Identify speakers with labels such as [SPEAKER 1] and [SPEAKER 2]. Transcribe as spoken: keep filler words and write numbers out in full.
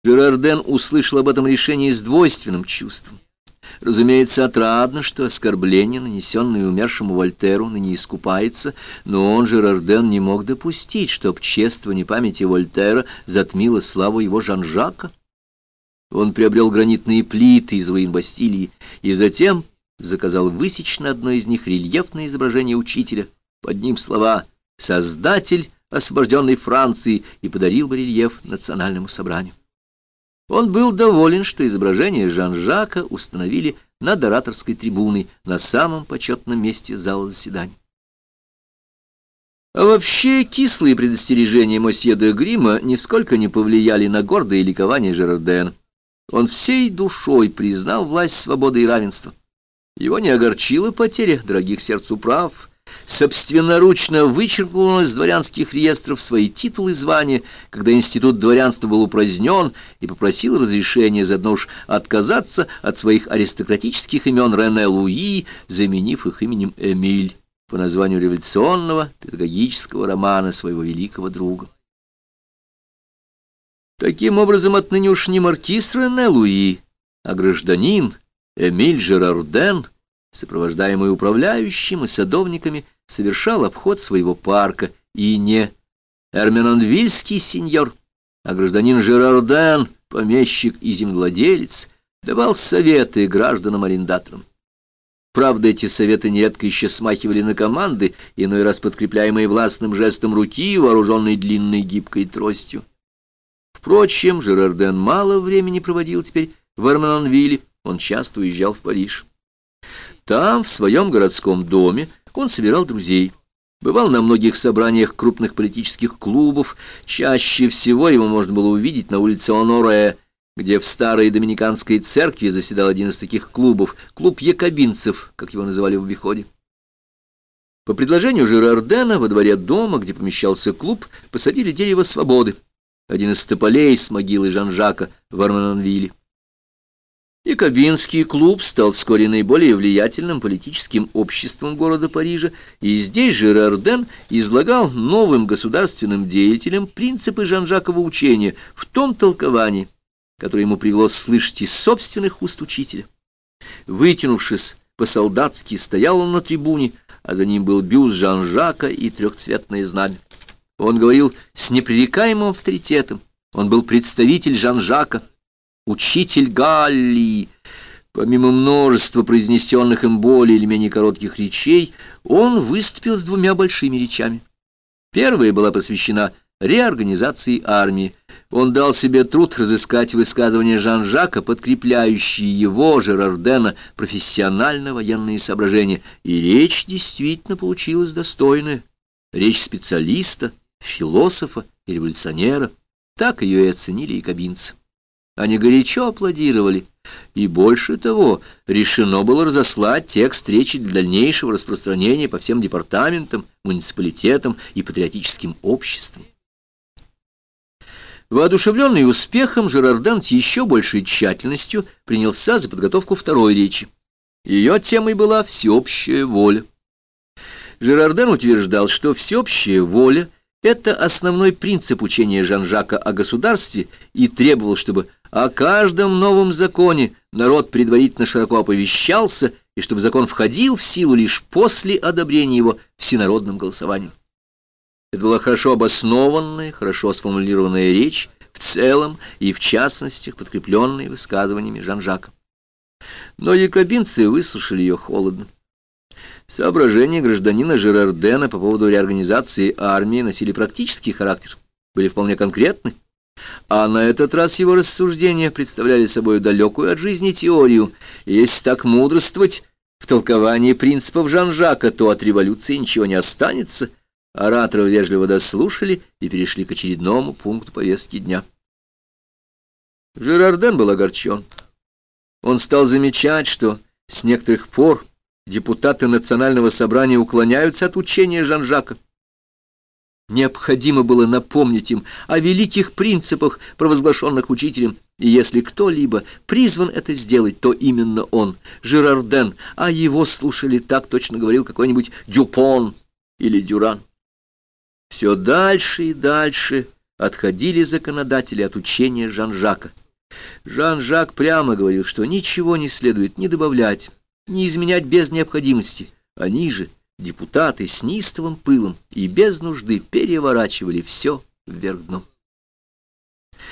[SPEAKER 1] Жирарден услышал об этом решении с двойственным чувством. Разумеется, отрадно, что оскорбление, нанесенное умершему Вольтеру, ныне искупается, но он, Жирарден, не мог допустить, чтоб чествование памяти Вольтера затмило славу его Жан-Жака. Он приобрел гранитные плиты из руин Бастилии и затем заказал высечь на одной из них рельефное изображение учителя, под ним слова «Создатель освобожденной Франции», и подарил барельеф национальному собранию. Он был доволен, что изображение Жан-Жака установили над ораторской трибуной на самом почетном месте зала заседаний. А вообще кислые предостережения мосье де Грима нисколько не повлияли на гордое ликование Жирардена. Он всей душой признал власть свободы и равенства. Его не огорчила потеря дорогих сердцу прав. Собственноручно вычеркнул он из дворянских реестров свои титулы и звания, когда институт дворянства был упразднен, и попросил разрешения заодно уж отказаться от своих аристократических имен Рене Луи, заменив их именем Эмиль по названию революционного педагогического романа своего великого друга. Таким образом, отныне уж не маркиз Рене Луи, а гражданин Эмиль Жирарден, сопровождаемый управляющим и садовниками, совершал обход своего парка, и не эрменонвильский сеньор, а гражданин Жирарден, помещик и землевладелец, давал советы гражданам-арендаторам. Правда, эти советы нередко еще смахивали на команды, иной раз подкрепляемые властным жестом руки, вооруженной длинной гибкой тростью. Впрочем, Жирарден мало времени проводил теперь в Эрменонвилле, он часто уезжал в Париж. Там, в своем городском доме, он собирал друзей. Бывал на многих собраниях крупных политических клубов. Чаще всего его можно было увидеть на улице Оноре, где в старой доминиканской церкви заседал один из таких клубов, клуб якобинцев, как его называли в обиходе. По предложению Жирардена во дворе дома, где помещался клуб, посадили дерево свободы, один из тополей с могилы Жан-Жака в Эрменонвилле. Якобинский клуб стал вскоре наиболее влиятельным политическим обществом города Парижа, и здесь Жирарден излагал новым государственным деятелям принципы Жан-Жакова учения в том толковании, которое ему привелось слышать из собственных уст учителя. Вытянувшись по-солдатски, стоял он на трибуне, а за ним был бюст Жан-Жака и трехцветное знамя. Он говорил с непререкаемым авторитетом, он был представитель Жан-Жака, учитель Галлии. Помимо множества произнесенных им более или менее коротких речей, он выступил с двумя большими речами. Первая была посвящена реорганизации армии. Он дал себе труд разыскать высказывания Жан-Жака, подкрепляющие его, Жирардена, профессионально-военные соображения, и речь действительно получилась достойная. Речь специалиста, философа и революционера. Так ее и оценили якобинцы. Они горячо аплодировали, и больше того, решено было разослать текст речи для дальнейшего распространения по всем департаментам, муниципалитетам и патриотическим обществам. Воодушевленный успехом, Жирарден с еще большей тщательностью принялся за подготовку второй речи. Ее темой была «Всеобщая воля». Жирарден утверждал, что всеобщая воля — это основной принцип учения Жан-Жака о государстве, и требовал, чтобы о каждом новом законе народ предварительно широко оповещался, и чтобы закон входил в силу лишь после одобрения его всенародным голосованием. Это была хорошо обоснованная, хорошо сформулированная речь, в целом и в частностях подкрепленная высказываниями Жан-Жака. Но якобинцы выслушали ее холодно. Соображения гражданина Жирардена по поводу реорганизации армии носили практический характер, были вполне конкретны, а на этот раз его рассуждения представляли собой далекую от жизни теорию, и если так мудрствовать в толковании принципов Жан-Жака, то от революции ничего не останется. Ораторов вежливо дослушали и перешли к очередному пункту повестки дня. Жирарден был огорчен. Он стал замечать, что с некоторых пор депутаты национального собрания уклоняются от учения Жан-Жака. Необходимо было напомнить им о великих принципах, провозглашенных учителем, и если кто-либо призван это сделать, то именно он, Жирарден, а его слушали, так точно говорил какой-нибудь Дюпон или Дюран. Все дальше и дальше отходили законодатели от учения Жан-Жака. Жан-Жак прямо говорил, что ничего не следует ни добавлять, ни изменять без необходимости. Они же, депутаты, с неистовым пылом и без нужды переворачивали все вверх дном.